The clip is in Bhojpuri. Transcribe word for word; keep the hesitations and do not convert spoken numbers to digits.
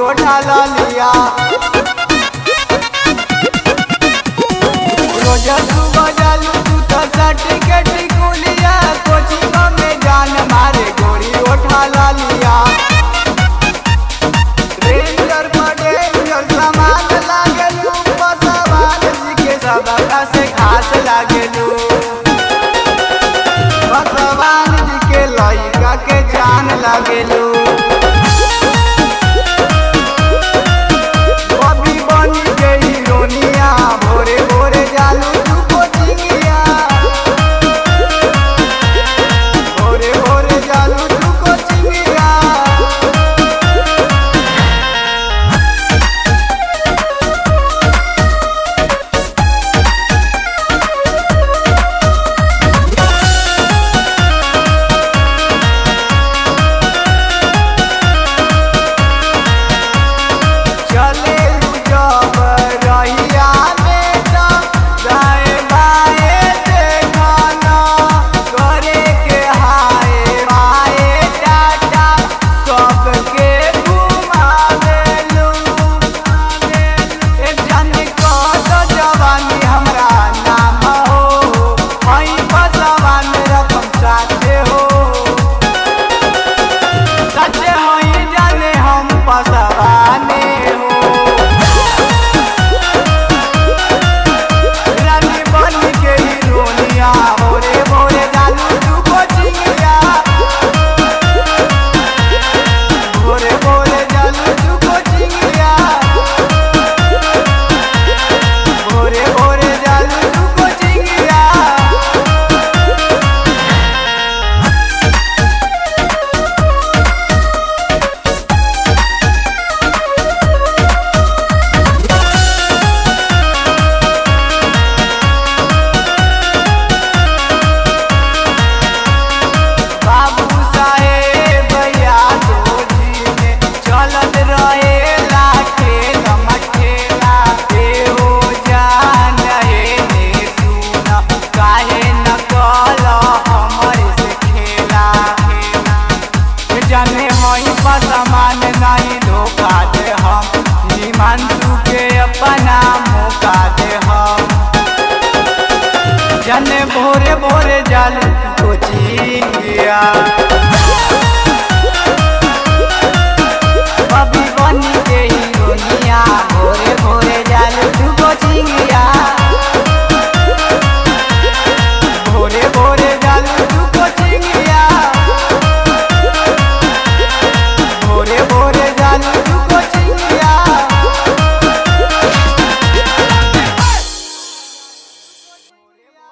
उठा लिया। रोज सुबह जालू तू तो सर्टिफिकेट कुलिया, कोचिंग में जान मारे गोरी उठा लिया। रेंजर पड़े सामान लागलू, बसवान जी के सबका से खास लागलू। बसवान जी के लइका के जान लागलू। बबी बनी के हीरोनिया, भोरे भोरे जालू तू कोचिंगिया। भोरे भोरे जालू तू कोचिंगिया। चले जब रहिया में तो दाएं बाएं देखना, करे के हाय बाएं टाटा सबके घुमावेलू। एक जानी कद जवानी हमरा नाम हो, हई बसवान रकम साथे हो। सचे हई जाने हम बसवाने हो। रानी बनी के हीरोनिया, भोरे भोरे जालू तू कोचिंगिया। भोरे भोरे जालू तू कोचिंगिया। भोरे भोरे जालू तू कोचिंगिया। बाबू साहेब भैया दो जी में चलत रहे लाखे नमकेला। ए हो जान हे ने सुना, काहे न कल हमरे से खेला। जाने हई बसमान नहीं धोखा दे हम, हिमांशु के अपना मौका दे हम। जाने भोरे भोरे जालू कोचिंगिया।